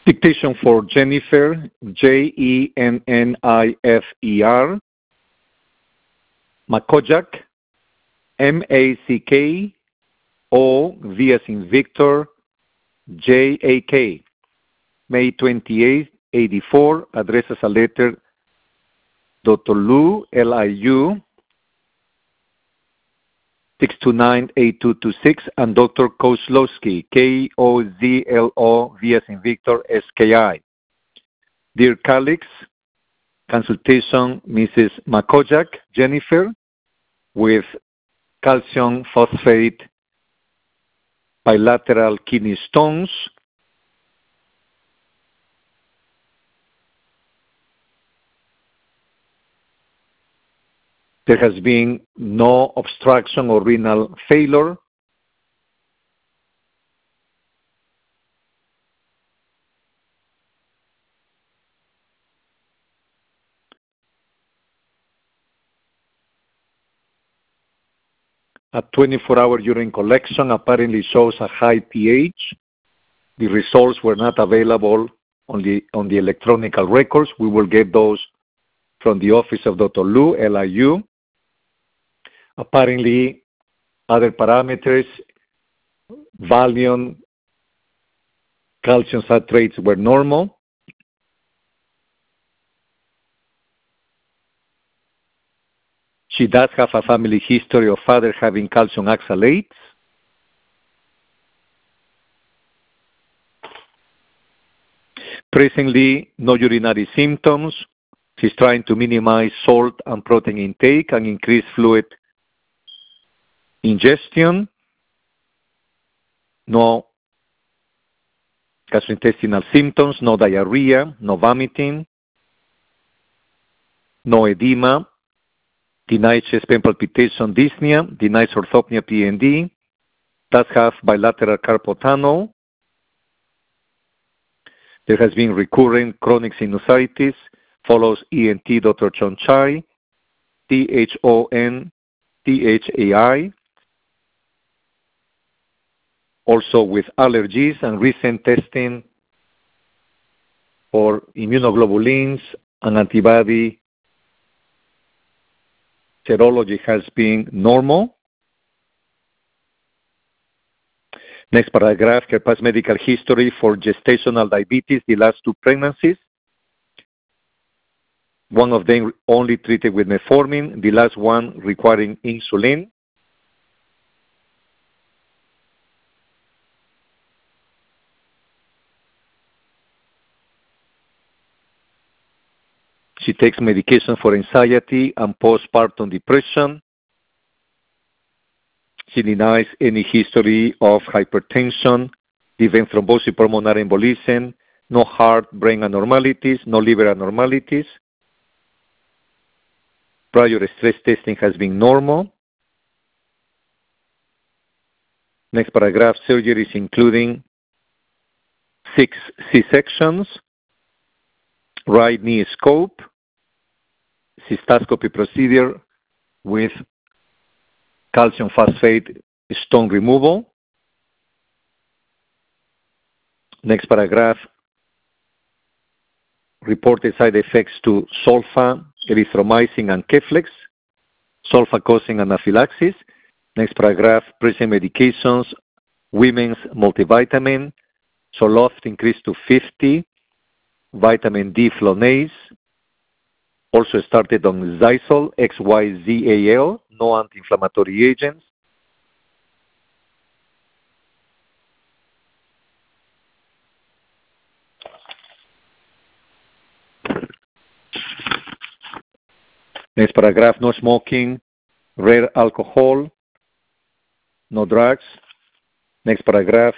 Dictation for Jennifer, Jennifer. Makojak, Makko, V as in Victor, Jak. May 28, 84, addresses a letter Dr. Liu, Liu, 629-8226, and Dr. Kozlowski, Kozlo, V as in Victor, Ski. Dear colleagues, consultation Mrs. Makojak, Jennifer, with calcium phosphate bilateral kidney stones, there has been no obstruction or renal failure. A 24-hour urine collection apparently shows a high pH. The results were not available on the electronic records. We will get those from the office of Dr. Liu, Liu. Apparently, other parameters, volume, calcium citrates were normal. She does have a family history of father having calcium oxalates. Presently, no urinary symptoms. She's trying to minimize salt and protein intake and increase fluid ingestion. No gastrointestinal symptoms, no diarrhea, no vomiting, no edema, denies chest pain palpitation, dyspnea, denies orthopnea PND, does have bilateral carpal tunnel. There has been recurrent chronic sinusitis, follows ENT Dr. Chonchai, THONTHAI, also with allergies and recent testing for immunoglobulins and antibody serology has been normal. Next paragraph, her past medical history for gestational diabetes, the last 2 pregnancies. One of them only treated with metformin, the last one requiring insulin. She takes medication for anxiety and postpartum depression. She denies any history of hypertension, event thrombosis, pulmonary embolism, no heart, brain abnormalities, no liver abnormalities. Prior stress testing has been normal. Next paragraph, surgeries including 6 C-sections, right knee scope, cystoscopy procedure with calcium phosphate stone removal. Next paragraph, reported side effects to sulfa, erythromycin, and Keflex, sulfa causing anaphylaxis. Next paragraph, present medications, women's multivitamin, Zoloft increased to 50, vitamin D flonase, also started on Zysol, XYZAL, no anti-inflammatory agents. Next paragraph, no smoking, rare alcohol, no drugs. Next paragraph,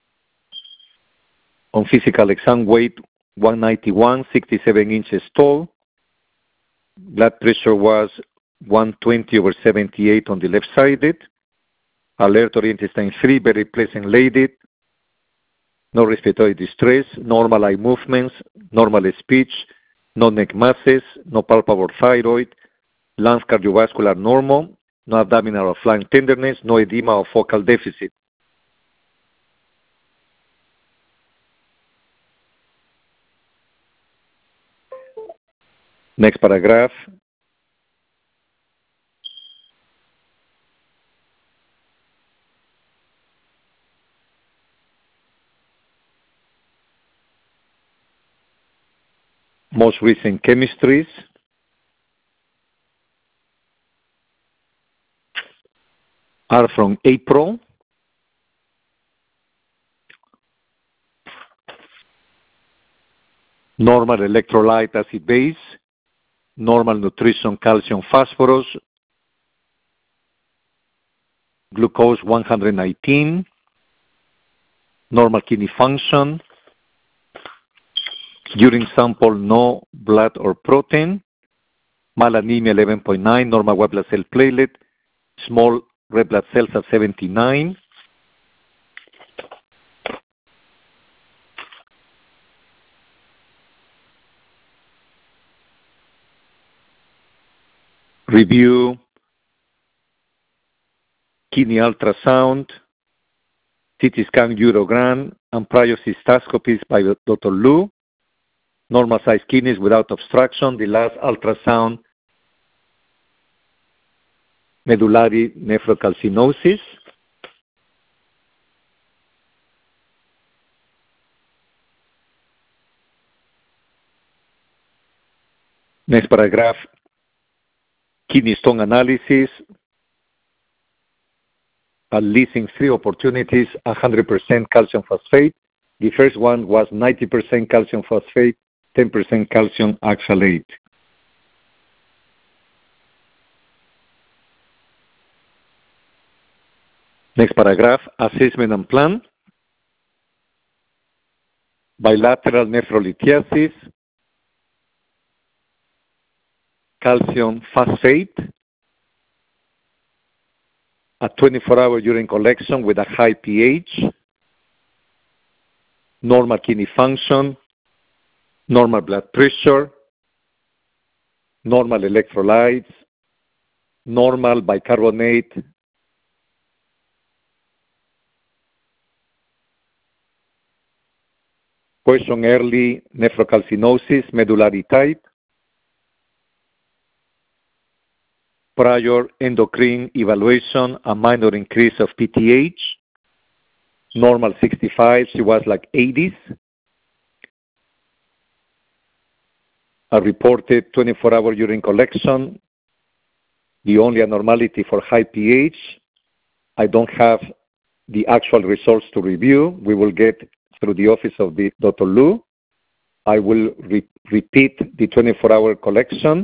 on physical exam, weight 191, 67 inches tall. Blood pressure was 120/78 on the left-sided. Alert or intestine-free, very pleasant lady. No respiratory distress, normal eye movements, normal speech, no neck masses, no palpable thyroid, lungs cardiovascular normal, no abdominal or flank tenderness, no edema or focal deficit. Next paragraph. Most recent chemistries. Are from April. Normal electrolyte acid base, normal nutrition calcium phosphorus, glucose 119, normal kidney function, urine sample no blood or protein, malanemia 11.9, normal white blood cell platelet, small red blood cells at 79. Review kidney ultrasound, CT scan urogram, and prior cystoscopies by Dr. Liu. Normal size kidneys without obstruction. The last ultrasound, medullary nephrocalcinosis. Next paragraph, kidney stone analysis. At least in 3 opportunities, 100% calcium phosphate. The first one was 90% calcium phosphate, 10% calcium oxalate. Next paragraph, assessment and plan. Bilateral nephrolithiasis, calcium phosphate, a 24-hour urine collection with a high pH, normal kidney function, normal blood pressure, normal electrolytes, normal bicarbonate, question early nephrocalcinosis, medullary type, prior endocrine evaluation, a minor increase of PTH, normal 65, she was like 80s. A reported 24-hour urine collection, the only abnormality for high pH. I don't have the actual results to review. We will get through the office of Dr. Liu. I will repeat the 24-hour collection.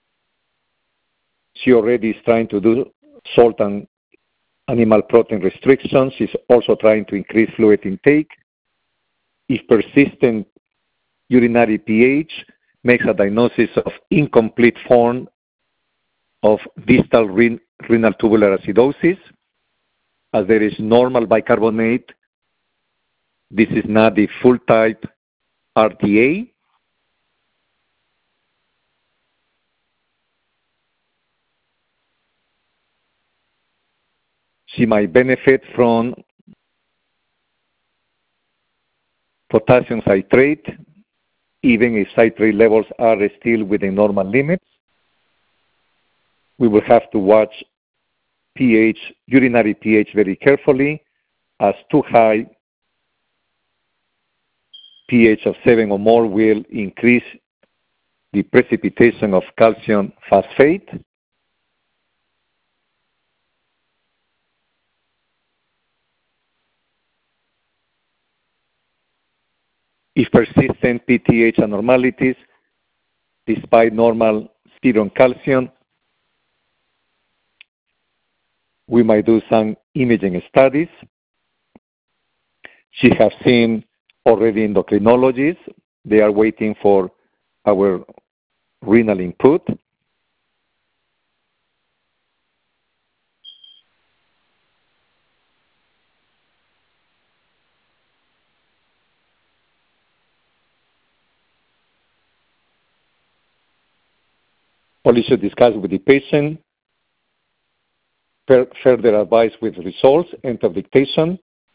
She already is trying to do salt and animal protein restrictions. She's also trying to increase fluid intake. If persistent urinary pH makes a diagnosis of incomplete form of distal renal tubular acidosis, as there is normal bicarbonate, this is not the full type RTA. She might benefit from potassium citrate, even if citrate levels are still within normal limits. We will have to watch pH, urinary pH very carefully, as too high pH of 7 or more will increase the precipitation of calcium phosphate. If persistent PTH abnormalities, despite normal serum calcium, we might do some imaging studies. She has seen already endocrinologists. They are waiting for our renal input. Only should discuss with the patient, further advice with results, end of dictation.